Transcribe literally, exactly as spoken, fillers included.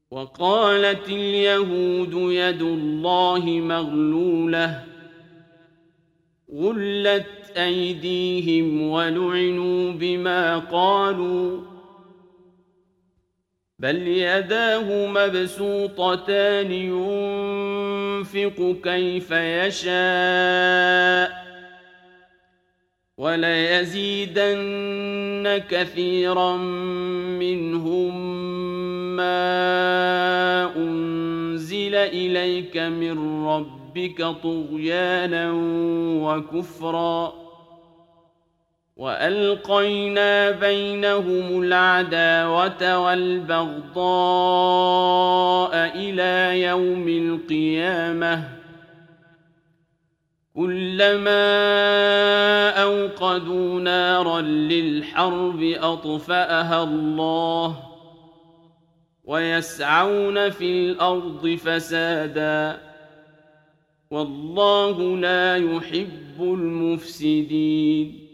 وقالت اليهود يد الله مغلولة غلت أيديهم ولعنوا بما قالوا بل يداه مبسوطتان ينفق كيف يشاء وليزيدن كثيرا منهم ما أنزل إليك من ربك طغيانا وكفرا وألقينا بينهم العداوة والبغضاء إلى يوم القيامة كلما أوقدوا نارا للحرب أطفأها الله ويسعون في الأرض فسادا والله لا يحب المفسدين